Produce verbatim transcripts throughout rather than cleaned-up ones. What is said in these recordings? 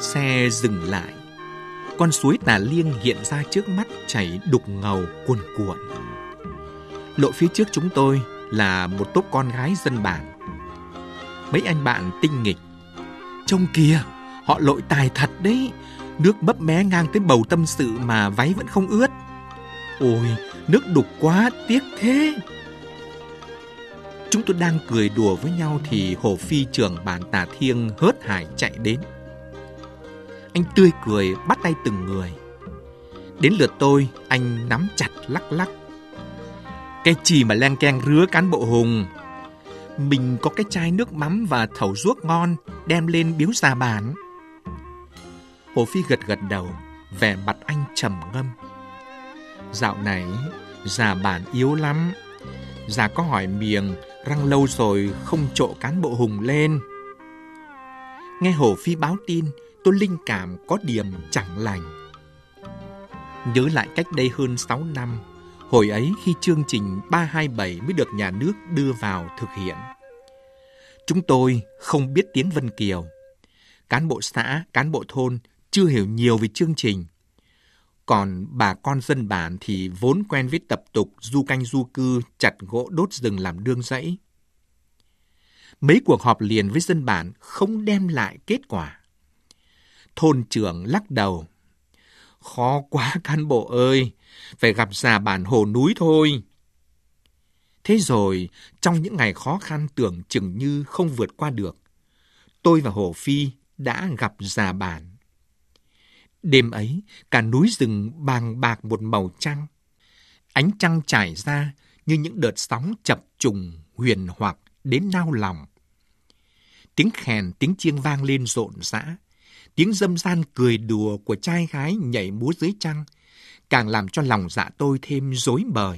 Xe dừng lại. Con suối Tà Liêng hiện ra trước mắt, chảy đục ngầu cuồn cuộn. Lộ phía trước chúng tôi là một tốp con gái dân bản. Mấy anh bạn tinh nghịch: "Trông kìa, họ lội tài thật đấy. Nước bấp mé ngang tới bầu tâm sự mà váy vẫn không ướt. Ôi, nước đục quá, tiếc thế." Chúng tôi đang cười đùa với nhau thì Hồ Phi, trưởng bản Tà Thiêng, hớt hải chạy đến. Anh tươi cười bắt tay từng người. Đến lượt tôi, anh nắm chặt lắc lắc: "Cái chi mà len keng rứa cán bộ Hùng. Mình có cái chai nước mắm và thẩu ruốc ngon, đem lên biếu già bản." Hồ Phi gật gật đầu, vẻ mặt anh trầm ngâm: "Dạo này già bản yếu lắm. Già có hỏi miệng, răng lâu rồi không trộ cán bộ Hùng lên." Nghe Hồ Phi báo tin, tôi linh cảm có điểm chẳng lành. Nhớ lại cách đây hơn sáu năm, hồi ấy khi chương trình ba hai bảy mới được nhà nước đưa vào thực hiện. Chúng tôi không biết tiếng Vân Kiều. Cán bộ xã, cán bộ thôn chưa hiểu nhiều về chương trình. Còn bà con dân bản thì vốn quen với tập tục du canh du cư, chặt gỗ đốt rừng làm nương rẫy. Mấy cuộc họp liền với dân bản không đem lại kết quả. Thôn trưởng lắc đầu: "Khó quá cán bộ ơi, phải gặp già bản Hồ Núi thôi." Thế rồi, trong những ngày khó khăn tưởng chừng như không vượt qua được, tôi và Hồ Phi đã gặp già bản. Đêm ấy, cả núi rừng bàng bạc một màu trăng. Ánh trăng trải ra như những đợt sóng chập trùng huyền hoặc đến nao lòng. Tiếng khèn, tiếng chiêng vang lên rộn rã. Tiếng dâm gian cười đùa của trai gái nhảy múa dưới trăng càng làm cho lòng dạ tôi thêm rối bời.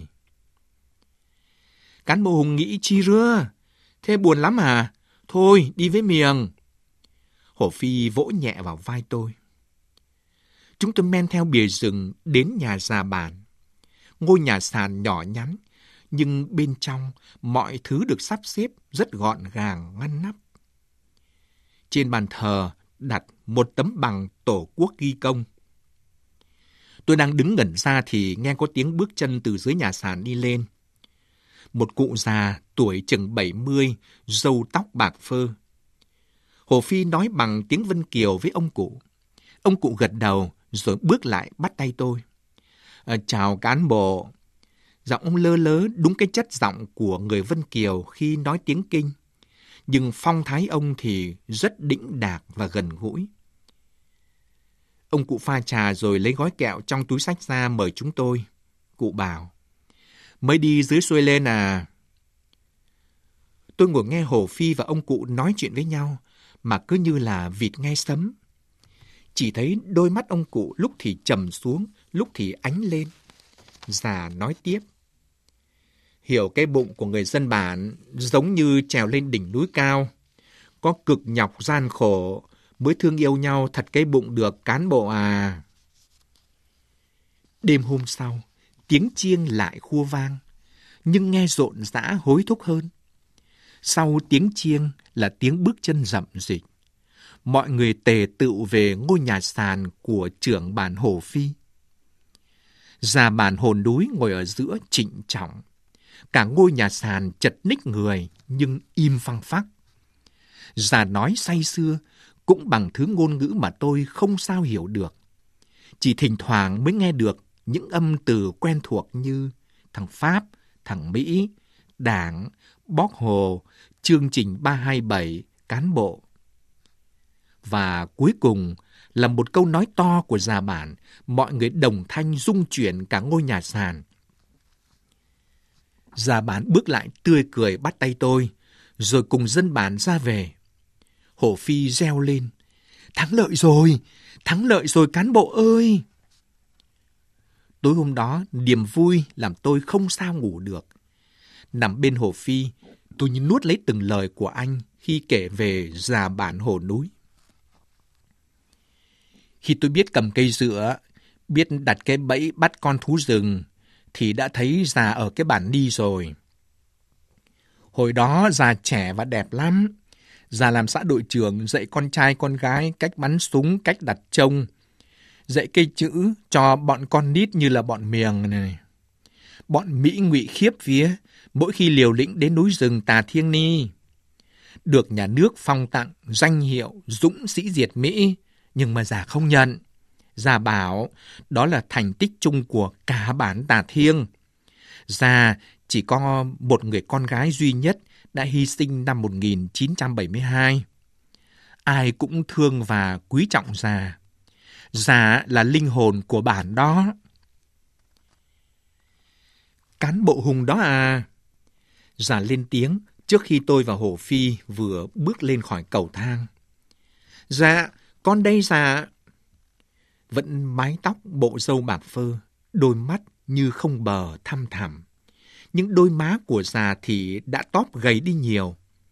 "Cán bộ Hùng nghĩ chi rưa? Thế buồn lắm à? Thôi, đi với miệng." Hồ Phi vỗ nhẹ vào vai tôi. Chúng tôi men theo bìa rừng đến nhà già bản. Ngôi nhà sàn nhỏ nhắn, nhưng bên trong mọi thứ được sắp xếp rất gọn gàng ngăn nắp. Trên bàn thờ đặt một tấm bằng tổ quốc ghi công. Tôi đang đứng ngẩn ra thì nghe có tiếng bước chân từ dưới nhà sàn đi lên. Một cụ già tuổi chừng bảy mươi, râu tóc bạc phơ. Hồ Phi nói bằng tiếng Vân Kiều với ông cụ. Ông cụ gật đầu rồi bước lại bắt tay tôi. À, "Chào cán bộ." Giọng ông lơ lớ đúng cái chất giọng của người Vân Kiều khi nói tiếng Kinh. Nhưng phong thái ông thì rất đĩnh đạc và gần gũi. Ông cụ pha trà rồi lấy gói kẹo trong túi xách ra mời chúng tôi. Cụ bảo: "Mới đi dưới xuôi lên à?" Tôi ngồi nghe Hồ Phi và ông cụ nói chuyện với nhau mà cứ như là vịt nghe sấm. Chỉ thấy đôi mắt ông cụ lúc thì trầm xuống, lúc thì ánh lên. Già nói tiếp: "Hiểu cái bụng của người dân bản giống như trèo lên đỉnh núi cao. Có cực nhọc gian khổ mới thương yêu nhau thật cái bụng được cán bộ à." Đêm hôm sau, tiếng chiêng lại khua vang, nhưng nghe rộn rã hối thúc hơn. Sau tiếng chiêng là tiếng bước chân rậm rịch. Mọi người tề tựu về ngôi nhà sàn của trưởng bản Hồ Phi. Già bản Hồ Núi ngồi ở giữa trịnh trọng. Cả ngôi nhà sàn chật ních người nhưng im phăng phắc. Già nói say sưa cũng bằng thứ ngôn ngữ mà tôi không sao hiểu được. Chỉ thỉnh thoảng mới nghe được những âm từ quen thuộc như thằng Pháp, thằng Mỹ, Đảng, Bóc Hồ, chương trình ba hai bảy, cán bộ. Và cuối cùng là một câu nói to của già bản, mọi người đồng thanh rung chuyển cả ngôi nhà sàn. Già bản bước lại tươi cười bắt tay tôi, rồi cùng dân bản ra về. Hồ Phi reo lên: "Thắng lợi rồi, thắng lợi rồi cán bộ ơi!" Tối hôm đó, niềm vui làm tôi không sao ngủ được. Nằm bên Hồ Phi, tôi như nuốt lấy từng lời của anh khi kể về già bản Hồ Núi. Khi tôi biết cầm cây dựa, biết đặt cái bẫy bắt con thú rừng, thì đã thấy già ở cái bản Ni rồi. Hồi đó già trẻ và đẹp lắm. Già làm xã đội trưởng dạy con trai con gái cách bắn súng, cách đặt trông, dạy cây chữ cho bọn con nít như là bọn Miềng này. Bọn Mỹ ngụy khiếp vía mỗi khi liều lĩnh đến núi rừng Tà Thiêng Ni. Được nhà nước phong tặng danh hiệu dũng sĩ diệt Mỹ, nhưng mà già không nhận. Già bảo đó là thành tích chung của cả bản Tà Thiêng. Già chỉ có một người con gái duy nhất đã hy sinh năm một nghìn chín trăm bảy mươi hai. Ai cũng thương và quý trọng già. Già là linh hồn của bản đó. Cán bộ Hùng đó à? Già lên tiếng trước khi tôi và Hổ Phi vừa bước lên khỏi cầu thang. Dạ, con đây già. Vẫn mái tóc bộ râu bạc phơ, đôi mắt như không bờ thăm thẳm. Những đôi má của già thì đã tóp gầy đi nhiều.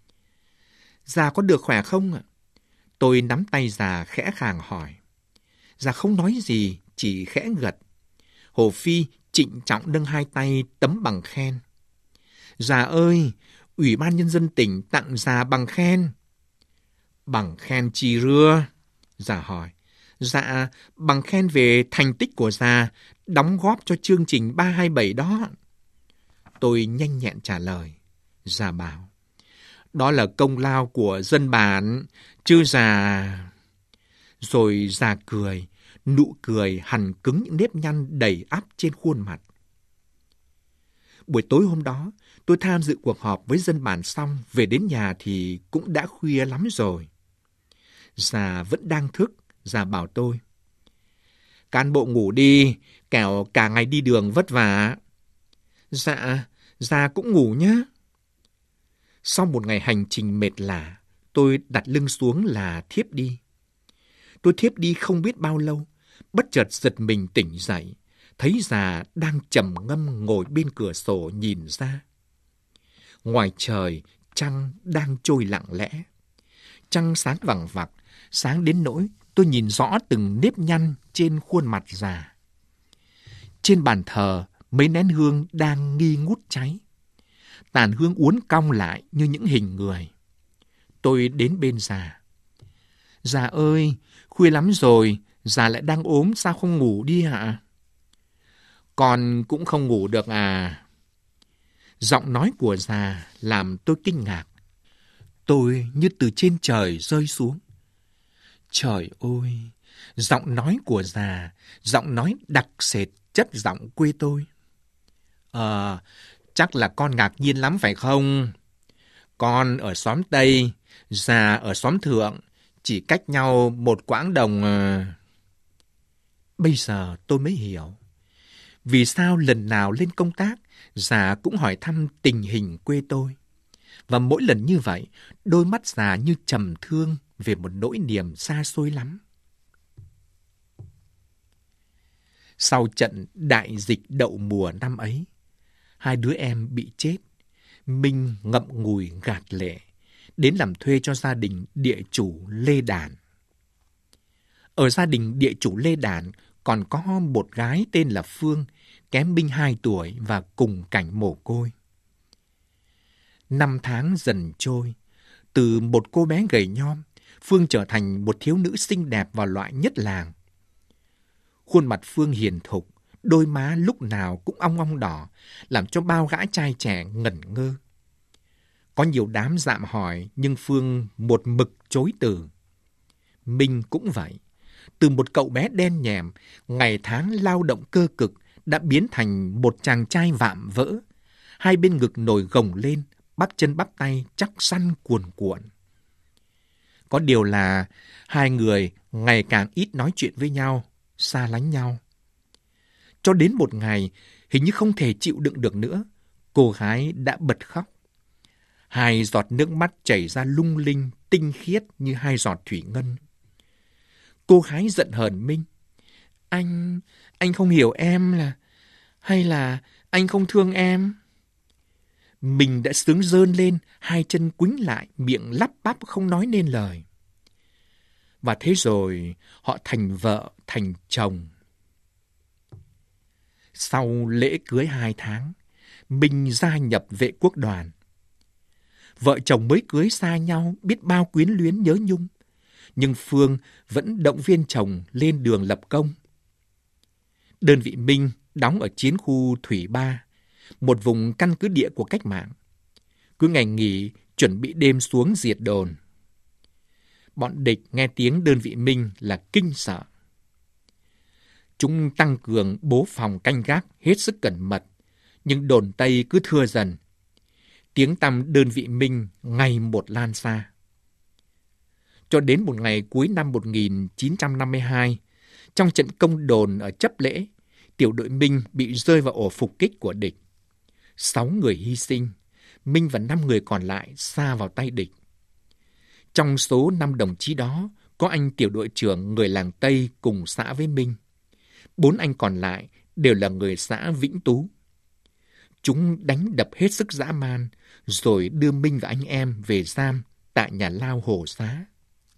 Già có được khỏe không ạ? Tôi nắm tay già khẽ khàng hỏi. Già không nói gì, chỉ khẽ gật. Hồ Phi trịnh trọng nâng hai tay tấm bằng khen. Già ơi, Ủy ban Nhân dân tỉnh tặng già bằng khen. Bằng khen chi rưa? Già hỏi. Dạ, bằng khen về thành tích của già, đóng góp cho chương trình ba hai bảy đó. Tôi nhanh nhẹn trả lời. Già bảo, đó là công lao của dân bản, chứ già... Rồi già cười, nụ cười hằn cứng những nếp nhăn đầy ắp trên khuôn mặt. Buổi tối hôm đó, tôi tham dự cuộc họp với dân bản xong, về đến nhà thì cũng đã khuya lắm rồi. Già vẫn đang thức, già bảo tôi. Cán bộ ngủ đi, kẻo cả ngày đi đường vất vả. Dạ, già cũng ngủ nhé. Sau một ngày hành trình mệt lả, tôi đặt lưng xuống là thiếp đi. Tôi thiếp đi không biết bao lâu, bất chợt giật mình tỉnh dậy, thấy già đang trầm ngâm ngồi bên cửa sổ nhìn ra. Ngoài trời, trăng đang trôi lặng lẽ. Trăng sáng vằng vặc, sáng đến nỗi tôi nhìn rõ từng nếp nhăn trên khuôn mặt già. Trên bàn thờ, mấy nén hương đang nghi ngút cháy. Tàn hương uốn cong lại như những hình người. Tôi đến bên già. Già ơi, khuya lắm rồi, già lại đang ốm, sao không ngủ đi hả? Con cũng không ngủ được à? Giọng nói của già làm tôi kinh ngạc. Tôi như từ trên trời rơi xuống. Trời ơi, giọng nói của già, giọng nói đặc sệt chất giọng quê tôi. Ờ, chắc là con ngạc nhiên lắm phải không? Con ở xóm Tây, già ở xóm Thượng, chỉ cách nhau một quãng đồng... Bây giờ tôi mới hiểu. Vì sao lần nào lên công tác, già cũng hỏi thăm tình hình quê tôi. Và mỗi lần như vậy, đôi mắt già như trầm thương về một nỗi niềm xa xôi lắm. Sau trận đại dịch đậu mùa năm ấy, hai đứa em bị chết. Minh ngậm ngùi gạt lệ, đến làm thuê cho gia đình địa chủ Lê Đản. Ở gia đình địa chủ Lê Đản còn có một gái tên là Phương, kém Minh hai tuổi và cùng cảnh mồ côi. Năm tháng dần trôi, từ một cô bé gầy nhom, Phương trở thành một thiếu nữ xinh đẹp và loại nhất làng. Khuôn mặt Phương hiền thục, đôi má lúc nào cũng ong ong đỏ, làm cho bao gã trai trẻ ngẩn ngơ. Có nhiều đám dạm hỏi, nhưng Phương một mực chối từ. Minh cũng vậy. Từ một cậu bé đen nhèm, ngày tháng lao động cơ cực, đã biến thành một chàng trai vạm vỡ. Hai bên ngực nổi gồng lên, bắp chân bắp tay chắc săn cuồn cuộn. Có điều là hai người ngày càng ít nói chuyện với nhau, xa lánh nhau. Cho đến một ngày, hình như không thể chịu đựng được nữa, cô gái đã bật khóc. Hai giọt nước mắt chảy ra lung linh, tinh khiết như hai giọt thủy ngân. Cô gái giận hờn Minh. Anh, anh không hiểu em là... Hay là anh không thương em? Mình đã sướng rơn lên, hai chân quýnh lại, miệng lắp bắp không nói nên lời. Và thế rồi, họ thành vợ, thành chồng. Sau lễ cưới hai tháng, Minh gia nhập vệ quốc đoàn. Vợ chồng mới cưới xa nhau, biết bao quyến luyến nhớ nhung. Nhưng Phương vẫn động viên chồng lên đường lập công. Đơn vị Minh đóng ở chiến khu Thủy Ba, một vùng căn cứ địa của cách mạng. Cứ ngày nghỉ, chuẩn bị đêm xuống diệt đồn. Bọn địch nghe tiếng đơn vị Minh là kinh sợ. Chúng tăng cường bố phòng canh gác hết sức cẩn mật, nhưng đồn Tây cứ thưa dần. Tiếng tăm đơn vị Minh ngày một lan xa. Cho đến một ngày cuối năm một nghìn chín trăm năm mươi hai, trong trận công đồn ở Chấp Lễ, tiểu đội Minh bị rơi vào ổ phục kích của địch. Sáu người hy sinh, Minh và năm người còn lại sa vào tay địch. Trong số năm đồng chí đó, có anh tiểu đội trưởng người làng Tây cùng xã với Minh. Bốn anh còn lại đều là người xã Vĩnh Tú. Chúng đánh đập hết sức dã man, rồi đưa Minh và anh em về giam tại nhà lao Hồ Xá.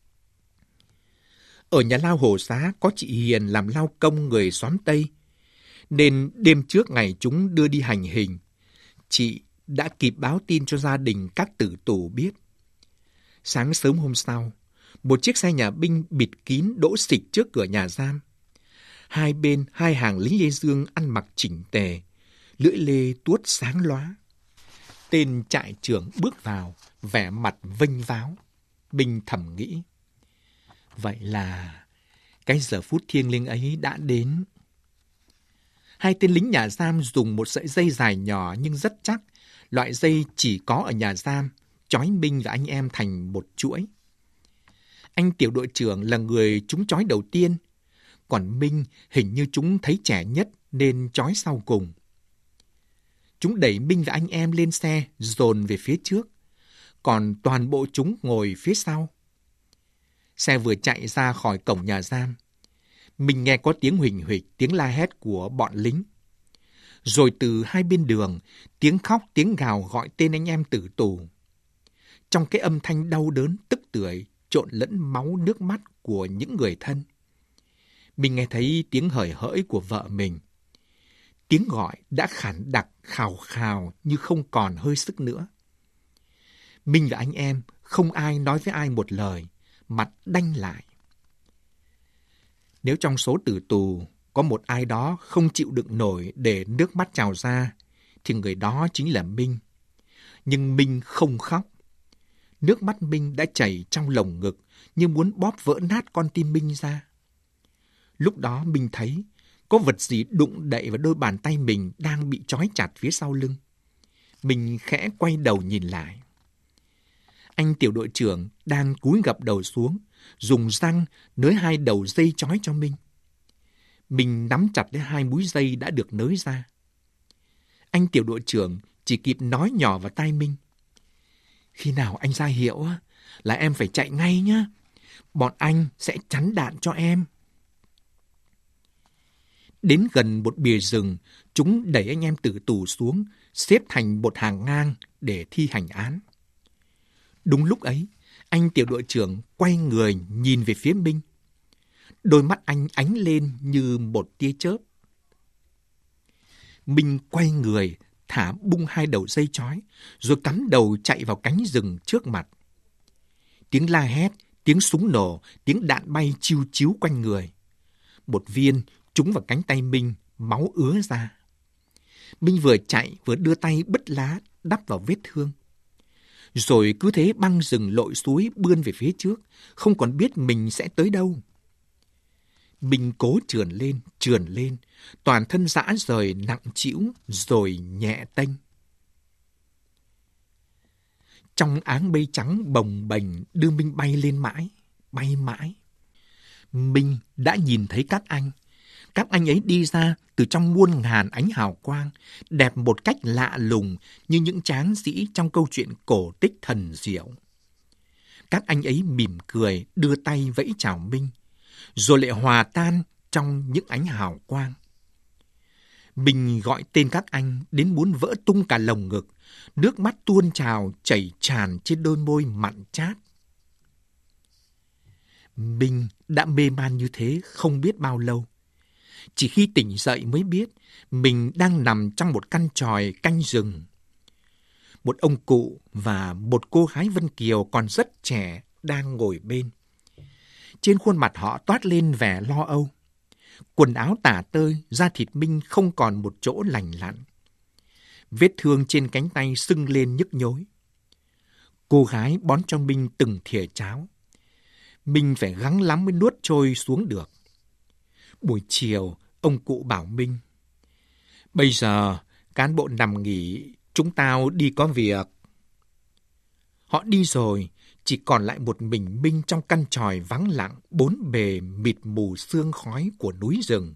Ở nhà lao Hồ Xá có chị Hiền làm lao công người xóm Tây, nên đêm trước ngày chúng đưa đi hành hình, chị đã kịp báo tin cho gia đình các tử tù biết. Sáng sớm hôm sau, một chiếc xe nhà binh bịt kín đỗ xịch trước cửa nhà giam. Hai bên hai hàng lính Lê Dương ăn mặc chỉnh tề, lưỡi lê tuốt sáng lóa. Tên trại trưởng bước vào, vẻ mặt vênh váo. Binh thầm nghĩ, vậy là cái giờ phút thiêng liêng ấy đã đến. Hai tên lính nhà giam dùng một sợi dây dài nhỏ nhưng rất chắc, loại dây chỉ có ở nhà giam, trói Minh và anh em thành một chuỗi. Anh tiểu đội trưởng là người chúng trói đầu tiên, còn Minh hình như chúng thấy trẻ nhất nên trói sau cùng. Chúng đẩy Minh và anh em lên xe, dồn về phía trước, còn toàn bộ chúng ngồi phía sau. Xe vừa chạy ra khỏi cổng nhà giam, mình nghe có tiếng huỳnh huỵch, tiếng la hét của bọn lính. Rồi từ hai bên đường, tiếng khóc, tiếng gào gọi tên anh em tử tù. Trong cái âm thanh đau đớn, tức tưởi, trộn lẫn máu nước mắt của những người thân. Mình nghe thấy tiếng hởi hởi của vợ mình. Tiếng gọi đã khản đặc, khào khào như không còn hơi sức nữa. Mình và anh em không ai nói với ai một lời, mặt đanh lại. Nếu trong số tử tù có một ai đó không chịu đựng nổi để nước mắt trào ra, thì người đó chính là Minh. Nhưng Minh không khóc. Nước mắt Minh đã chảy trong lồng ngực như muốn bóp vỡ nát con tim Minh ra. Lúc đó Minh thấy có vật gì đụng đậy vào đôi bàn tay mình đang bị trói chặt phía sau lưng. Mình khẽ quay đầu nhìn lại. Anh tiểu đội trưởng đang cúi gập đầu xuống, dùng răng nới hai đầu dây trói cho Minh. Mình nắm chặt lấy hai múi dây đã được nới ra. Anh tiểu đội trưởng chỉ kịp nói nhỏ vào tai Minh. Khi nào anh ra hiệu là em phải chạy ngay nhé. Bọn anh sẽ chắn đạn cho em. Đến gần một bìa rừng, chúng đẩy anh em tử tù xuống, xếp thành một hàng ngang để thi hành án. Đúng lúc ấy, anh tiểu đội trưởng quay người nhìn về phía Minh. Đôi mắt anh ánh lên như một tia chớp. Minh quay người, thả bung hai đầu dây trói, rồi cắm đầu chạy vào cánh rừng trước mặt. Tiếng la hét, tiếng súng nổ, tiếng đạn bay chiu chiu quanh người. Một viên trúng vào cánh tay Minh, máu ứa ra. Minh vừa chạy vừa đưa tay bứt lá đắp vào vết thương. Rồi cứ thế băng rừng lội suối bươn về phía trước, không còn biết mình sẽ tới đâu. Minh cố trườn lên, trườn lên, toàn thân rã rời nặng trĩu rồi nhẹ tênh. Trong áng mây trắng bồng bềnh đưa Minh bay lên mãi, bay mãi. Minh đã nhìn thấy các anh. Các anh ấy đi ra từ trong muôn ngàn ánh hào quang, đẹp một cách lạ lùng như những tráng sĩ trong câu chuyện cổ tích thần diệu. Các anh ấy mỉm cười, đưa tay vẫy chào Minh, rồi lại hòa tan trong những ánh hào quang. Mình gọi tên các anh đến muốn vỡ tung cả lồng ngực, nước mắt tuôn trào chảy tràn trên đôi môi mặn chát. Minh đã mê man như thế không biết bao lâu. Chỉ khi tỉnh dậy mới biết mình đang nằm trong một căn chòi canh rừng. một ông cụ và một cô gái Vân Kiều còn rất trẻ đang ngồi bên. Trên khuôn mặt họ toát lên vẻ lo âu. Quần áo tả tơi, da thịt Minh không còn một chỗ lành lặn. Vết thương trên cánh tay sưng lên nhức nhối. Cô gái bón cho Minh từng thìa cháo. Minh phải gắng lắm mới nuốt trôi xuống được. Buổi chiều, ông cụ bảo Minh: "Bây giờ, cán bộ nằm nghỉ, chúng tao đi có việc." Họ đi rồi, chỉ còn lại một mình Minh trong căn tròi vắng lặng, bốn bề mịt mù sương khói của núi rừng.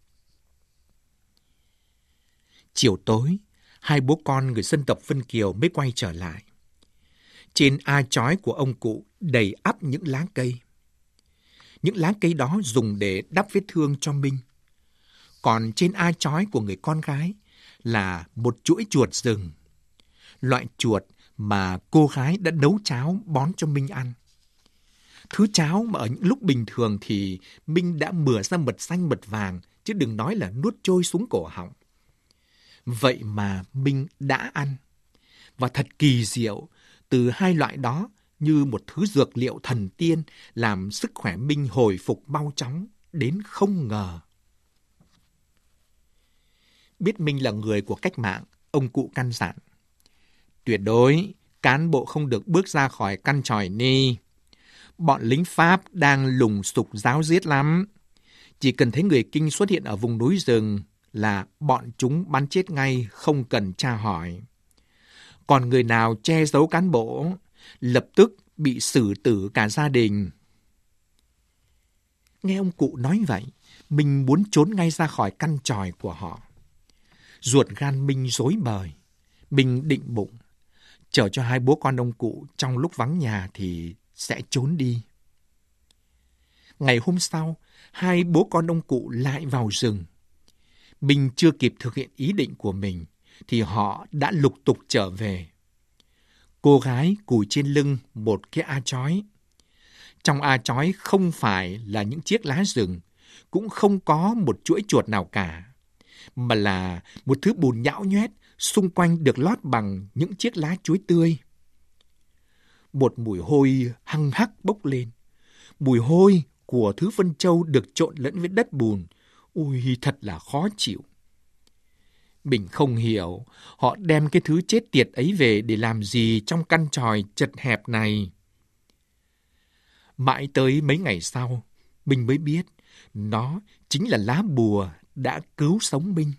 Chiều tối, hai bố con người dân tộc Vân Kiều mới quay trở lại. Trên a chói của ông cụ đầy ắp những lá cây. Những lá cây đó dùng để đắp vết thương cho Minh. Còn trên a chói của người con gái là một chuỗi chuột rừng. Loại chuột mà cô gái đã nấu cháo bón cho Minh ăn. Thứ cháo mà ở những lúc bình thường thì Minh đã mửa ra mật xanh mật vàng, chứ đừng nói là nuốt trôi xuống cổ họng. Vậy mà Minh đã ăn. Và thật kỳ diệu, từ hai loại đó như một thứ dược liệu thần tiên làm sức khỏe Minh hồi phục mau chóng đến không ngờ. Biết Minh là người của cách mạng, ông cụ căn dặn: "Tuyệt đối, cán bộ không được bước ra khỏi căn tròi ni. Bọn lính Pháp đang lùng sục ráo riết lắm. Chỉ cần thấy người Kinh xuất hiện ở vùng núi rừng là bọn chúng bắn chết ngay, không cần tra hỏi. Còn người nào che giấu cán bộ, lập tức bị xử tử cả gia đình." Nghe ông cụ nói vậy, Minh muốn trốn ngay ra khỏi căn tròi của họ. Ruột gan Minh rối bời. Minh định bụng, chờ cho hai bố con ông cụ trong lúc vắng nhà thì sẽ trốn đi. Ngày hôm sau, hai bố con ông cụ lại vào rừng. Minh chưa kịp thực hiện ý định của mình thì họ đã lục tục trở về. Cô gái cùi trên lưng một cái a chói. Trong a chói không phải là những chiếc lá rừng, cũng không có một chuỗi chuột nào cả, mà là một thứ bùn nhão nhoét xung quanh được lót bằng những chiếc lá chuối tươi. Một mùi hôi hăng hắc bốc lên. Mùi hôi của thứ phân châu được trộn lẫn với đất bùn. Ui, thật là khó chịu. Mình không hiểu họ đem cái thứ chết tiệt ấy về để làm gì trong căn tròi chật hẹp này. Mãi tới mấy ngày sau, mình mới biết nó chính là lá bùa đã cứu sống Minh.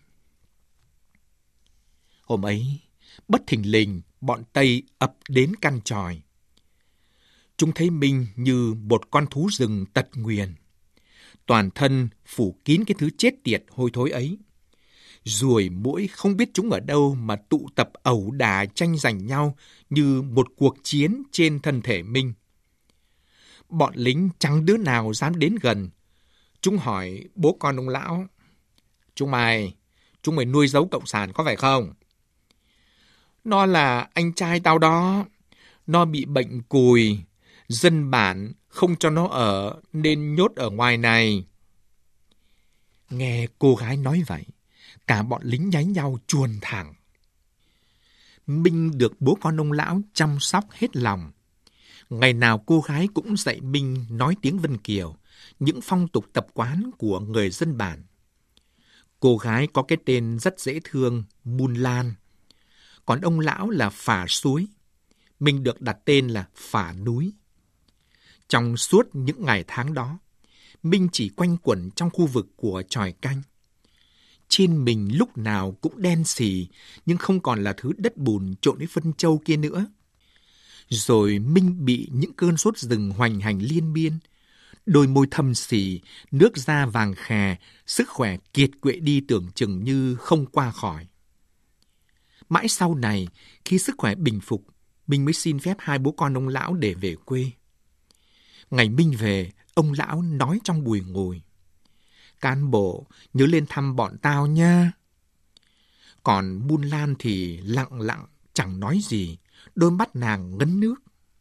Hôm ấy, bất thình lình, bọn Tây ập đến căn tròi. Chúng thấy Minh như một con thú rừng tật nguyền. Toàn thân phủ kín cái thứ chết tiệt hôi thối ấy. Ruồi muỗi không biết chúng ở đâu mà tụ tập ẩu đả tranh giành nhau như một cuộc chiến trên thân thể Minh. Bọn lính chẳng đứa nào dám đến gần. Chúng hỏi bố con ông lão: "Chúng mày, chúng mày nuôi giấu cộng sản có phải không?" "Nó là anh trai tao đó. Nó bị bệnh cùi. Dân bản không cho nó ở nên nhốt ở ngoài này." Nghe cô gái nói vậy, cả bọn lính nháy nhau chuồn thẳng. Minh được bố con ông lão chăm sóc hết lòng. Ngày nào cô gái cũng dạy Minh nói tiếng Vân Kiều, những phong tục tập quán của người dân bản. Cô gái có cái tên rất dễ thương, Mun Lan. Còn ông lão là Phả Suối. Minh được đặt tên là Phả Núi. Trong suốt những ngày tháng đó, Minh chỉ quanh quẩn trong khu vực của chòi canh. Trên mình lúc nào cũng đen xì, nhưng không còn là thứ đất bùn trộn với phân châu kia nữa. Rồi Minh bị những cơn sốt rừng hoành hành liên miên. Đôi môi thâm xì, nước da vàng khè, sức khỏe kiệt quệ đi tưởng chừng như không qua khỏi. Mãi sau này, khi sức khỏe bình phục, Minh mới xin phép hai bố con ông lão để về quê. Ngày Minh về, ông lão nói trong bùi ngùi: "Cán bộ, nhớ lên thăm bọn tao nha." Còn Mun Lan thì lặng lặng, chẳng nói gì, đôi mắt nàng ngấn nước.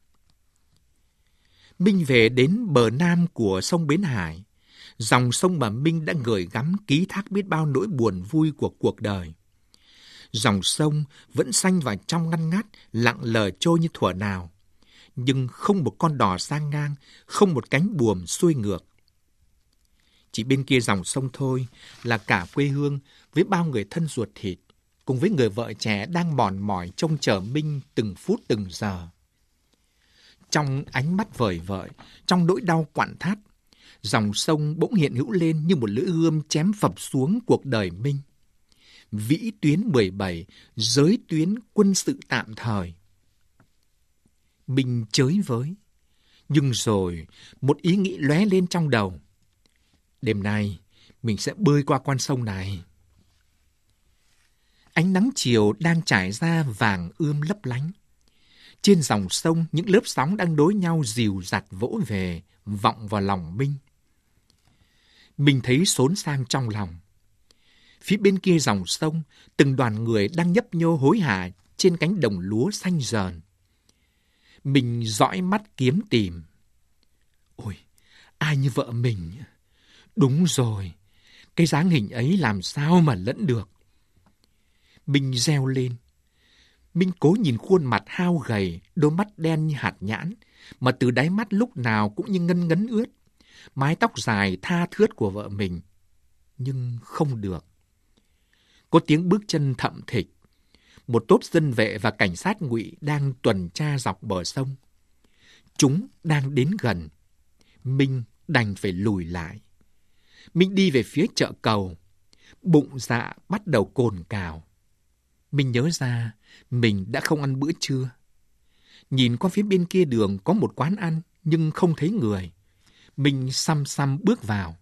Minh về đến bờ nam của sông Bến Hải, dòng sông mà Minh đã gửi gắm ký thác biết bao nỗi buồn vui của cuộc đời. Dòng sông vẫn xanh và trong ngăn ngát, lặng lờ trôi như thuở nào. Nhưng không một con đò sang ngang, không một cánh buồm xuôi ngược. Chỉ bên kia dòng sông thôi là cả quê hương với bao người thân ruột thịt, cùng với người vợ trẻ đang mòn mỏi trông chờ Minh từng phút từng giờ. Trong ánh mắt vời vợi, trong nỗi đau quặn thắt, dòng sông bỗng hiện hữu lên như một lưỡi gươm chém phập xuống cuộc đời Minh. Vĩ tuyến mười bảy, giới tuyến quân sự tạm thời. Minh chới với, nhưng rồi một ý nghĩ lóe lên trong đầu. Đêm nay, mình sẽ bơi qua con sông này. Ánh nắng chiều đang trải ra vàng ươm lấp lánh. Trên dòng sông, những lớp sóng đang đối nhau dìu dặt vỗ về, vọng vào lòng Minh. Mình thấy xốn sang trong lòng. Phía bên kia dòng sông, từng đoàn người đang nhấp nhô hối hả trên cánh đồng lúa xanh rờn. Mình dõi mắt kiếm tìm. Ôi, ai như vợ mình? Đúng rồi, cái dáng hình ấy làm sao mà lẫn được. Mình reo lên. Minh cố nhìn khuôn mặt hao gầy, đôi mắt đen như hạt nhãn, mà từ đáy mắt lúc nào cũng như ngân ngấn ướt. Mái tóc dài tha thướt của vợ mình. Nhưng không được. Có tiếng bước chân thậm thịch. Một tốp dân vệ và cảnh sát ngụy đang tuần tra dọc bờ sông. Chúng đang đến gần. Minh đành phải lùi lại. Minh đi về phía chợ cầu. Bụng dạ bắt đầu cồn cào. Minh nhớ ra mình đã không ăn bữa trưa. Nhìn qua phía bên kia đường có một quán ăn nhưng không thấy người. Minh xăm xăm bước vào.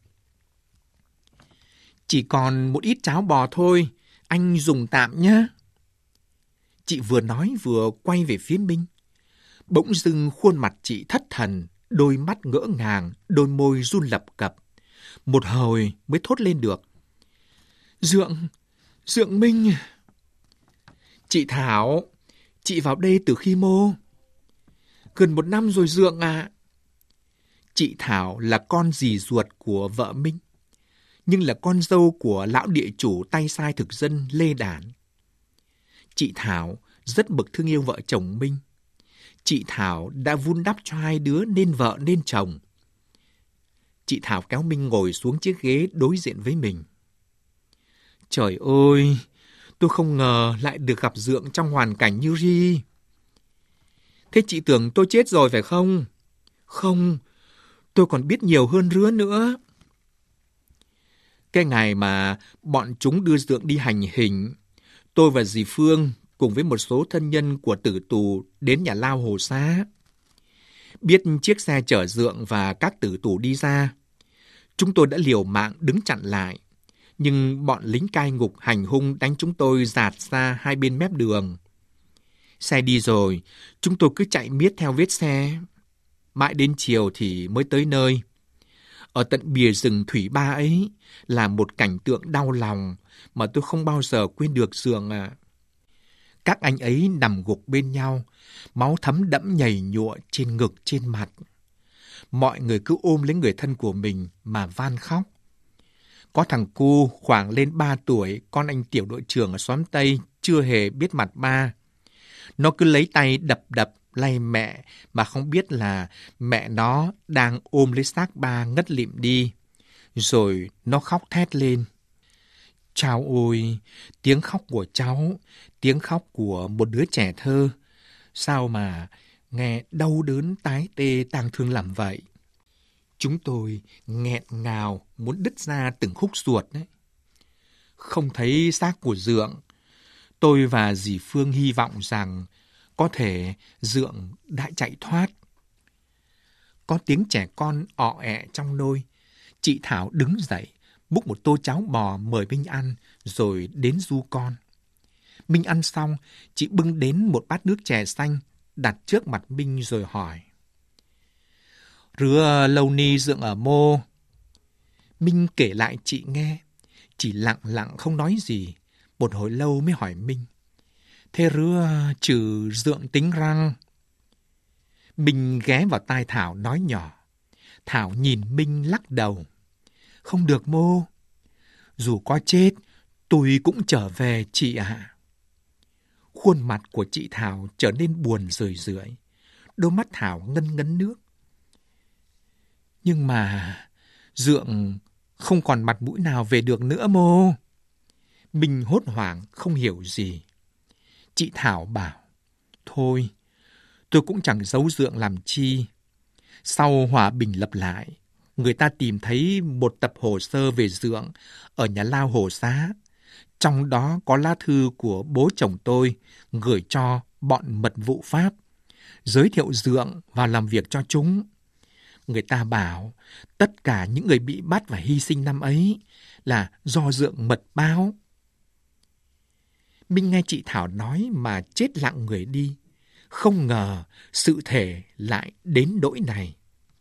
Chỉ còn một ít cháo bò thôi, anh dùng tạm nhé. Chị vừa nói vừa quay về phía Minh. Bỗng dưng khuôn mặt chị thất thần, đôi mắt ngỡ ngàng, đôi môi run lập cập. Một hồi mới thốt lên được. Dượng, Dượng Minh. Chị Thảo, chị vào đây từ khi mô? Gần một năm rồi Dượng ạ. À. Chị Thảo là con dì ruột của vợ Minh, nhưng là con dâu của lão địa chủ tay sai thực dân Lê Đản. Chị Thảo rất bực thương yêu vợ chồng Minh. Chị Thảo đã vun đắp cho hai đứa nên vợ nên chồng. Chị Thảo kéo Minh ngồi xuống chiếc ghế đối diện với mình. Trời ơi, tôi không ngờ lại được gặp Dượng trong hoàn cảnh như Ri. Thế chị tưởng tôi chết rồi phải không? Không, tôi còn biết nhiều hơn rứa nữa. Cái ngày mà bọn chúng đưa Dượng đi hành hình, tôi và dì Phương cùng với một số thân nhân của tử tù đến nhà lao Hồ Xá. Biết chiếc xe chở Dượng và các tử tù đi ra, chúng tôi đã liều mạng đứng chặn lại. Nhưng bọn lính cai ngục hành hung đánh chúng tôi dạt ra hai bên mép đường. Xe đi rồi, chúng tôi cứ chạy miết theo vết xe. Mãi đến chiều thì mới tới nơi. Ở tận bìa rừng Thủy Ba ấy là một cảnh tượng đau lòng mà tôi không bao giờ quên được Dượng à. Các anh ấy nằm gục bên nhau, máu thấm đẫm nhầy nhụa trên ngực trên mặt. Mọi người cứ ôm lấy người thân của mình mà van khóc. Có thằng cu khoảng lên ba tuổi, con anh tiểu đội trưởng ở xóm Tây, chưa hề biết mặt ba. Nó cứ lấy tay đập đập, lay mẹ, mà không biết là mẹ nó đang ôm lấy xác ba ngất lịm đi. Rồi nó khóc thét lên. Chao ôi, tiếng khóc của cháu, tiếng khóc của một đứa trẻ thơ. Sao mà nghe đau đớn tái tê tang thương làm vậy? Chúng tôi nghẹn ngào muốn đứt ra từng khúc ruột đấy. Không thấy xác của Dượng, tôi và dì Phương hy vọng rằng có thể Dượng đã chạy thoát. Có tiếng trẻ con ọ ẹ trong nôi. Chị Thảo đứng dậy, múc một tô cháo bò mời Minh ăn, rồi đến du con. Minh ăn xong, chị bưng đến một bát nước chè xanh, đặt trước mặt Minh rồi hỏi. Rứa lâu ni Dượng ở mô? Minh kể lại chị nghe. Chỉ lặng lặng không nói gì. Một hồi lâu mới hỏi Minh. Thế rứa trừ Dượng tính răng? Minh ghé vào tai Thảo nói nhỏ. Thảo nhìn Minh lắc đầu. Không được mô. Dù có chết, tôi cũng trở về chị ạ. À. Khuôn mặt của chị Thảo trở nên buồn rười rượi, đôi mắt Thảo ngân ngấn nước. Nhưng mà Dượng không còn mặt mũi nào về được nữa mô. Minh hốt hoảng không hiểu gì. Chị Thảo bảo, thôi, tôi cũng chẳng giấu Dượng làm chi. Sau hòa bình lập lại, người ta tìm thấy một tập hồ sơ về Dượng ở nhà lao Hồ Xá. Trong đó có lá thư của bố chồng tôi gửi cho bọn mật vụ Pháp, giới thiệu Dượng vào làm việc cho chúng. Người ta bảo tất cả những người bị bắt và hy sinh năm ấy là do Dượng mật báo. Minh nghe chị Thảo nói mà chết lặng người đi. Không ngờ sự thể lại đến đỗi này.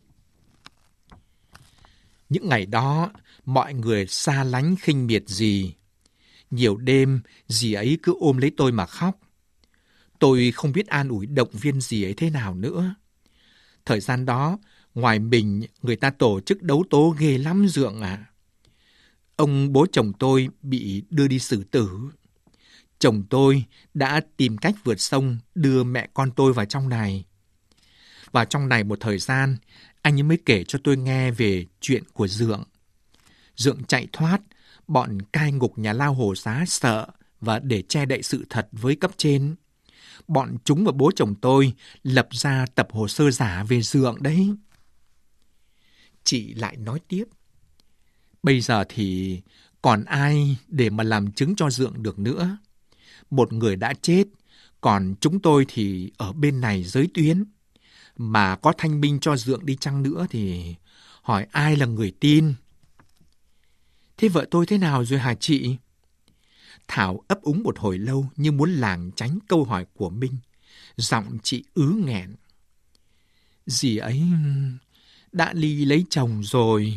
Những ngày đó, mọi người xa lánh khinh miệt dì. Nhiều đêm, dì ấy cứ ôm lấy tôi mà khóc. Tôi không biết an ủi động viên dì ấy thế nào nữa. Thời gian đó, ngoài mình, người ta tổ chức đấu tố ghê lắm Dượng à. Ông bố chồng tôi bị đưa đi xử tử. Chồng tôi đã tìm cách vượt sông đưa mẹ con tôi vào trong này. Vào trong này một thời gian, anh ấy mới kể cho tôi nghe về chuyện của Dượng. Dượng chạy thoát, bọn cai ngục nhà lao Hồ Xá sợ và để che đậy sự thật với cấp trên. Bọn chúng và bố chồng tôi lập ra tập hồ sơ giả về Dượng đấy. Chị lại nói tiếp. Bây giờ thì còn ai để mà làm chứng cho Dượng được nữa. Một người đã chết, còn chúng tôi thì ở bên này giới tuyến. Mà có thanh minh cho Dượng đi chăng nữa thì hỏi ai là người tin. Thế vợ tôi thế nào rồi hả chị? Thảo ấp úng một hồi lâu như muốn lảng tránh câu hỏi của Minh. Giọng chị ứ nghẹn. Dì ấy đã ly lấy chồng rồi.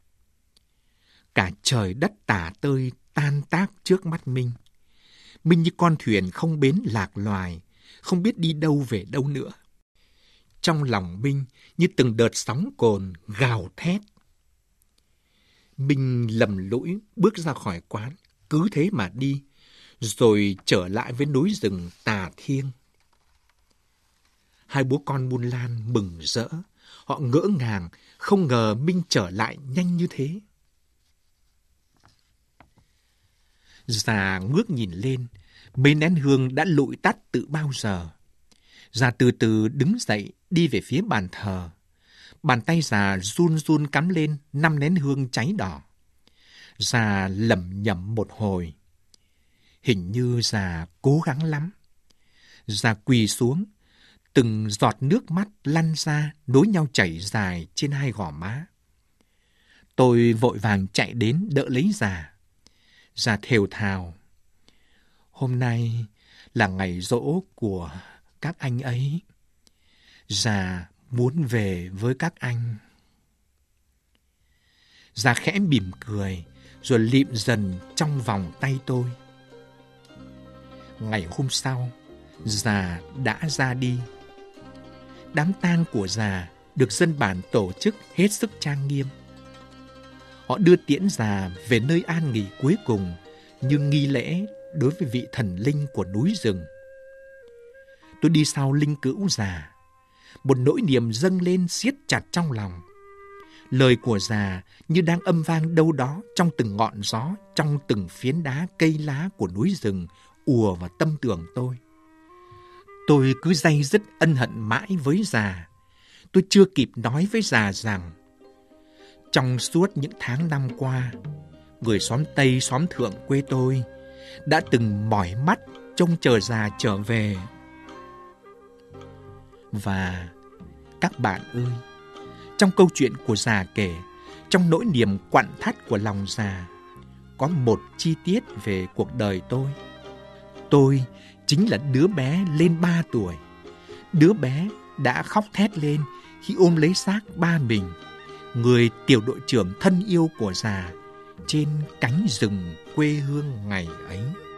Cả trời đất tả tơi tan tác trước mắt Minh. Minh như con thuyền không bến lạc loài, không biết đi đâu về đâu nữa. Trong lòng Minh như từng đợt sóng cồn gào thét. Minh lầm lũi bước ra khỏi quán, cứ thế mà đi, rồi trở lại với núi rừng Tà Thiêng. Hai bố con Mun Lan mừng rỡ, họ ngỡ ngàng, không ngờ Minh trở lại nhanh như thế. Già ngước nhìn lên, mấy nén hương đã lụi tắt từ bao giờ. Già từ từ đứng dậy đi về phía bàn thờ. Bàn tay già run run cắm lên năm nén hương cháy đỏ. Già lẩm nhẩm một hồi. Hình như già cố gắng lắm. Già quỳ xuống, từng giọt nước mắt lăn ra nối nhau chảy dài trên hai gò má. Tôi vội vàng chạy đến đỡ lấy già. Già thều thào. Hôm nay là ngày giỗ của các anh ấy. Già muốn về với các anh. Già khẽ mỉm cười rồi lịm dần trong vòng tay tôi. Ngày hôm sau, già đã ra đi. Đám tang của già được dân bản tổ chức hết sức trang nghiêm. Họ đưa tiễn già về nơi an nghỉ cuối cùng như nghi lễ đối với vị thần linh của núi rừng. Tôi đi sau linh cữu già. Một nỗi niềm dâng lên siết chặt trong lòng. Lời của già như đang âm vang đâu đó trong từng ngọn gió, trong từng phiến đá cây lá của núi rừng ùa vào tâm tưởng tôi. Tôi cứ day dứt ân hận mãi với già. Tôi chưa kịp nói với già rằng trong suốt những tháng năm qua, người xóm Tây xóm Thượng quê tôi đã từng mỏi mắt trông chờ già trở về. Và các bạn ơi, trong câu chuyện của già kể, trong nỗi niềm quặn thắt của lòng già, có một chi tiết về cuộc đời tôi. Tôi chính là đứa bé lên ba tuổi. Đứa bé đã khóc thét lên khi ôm lấy xác ba mình, người tiểu đội trưởng thân yêu của già, trên cánh rừng quê hương ngày ấy.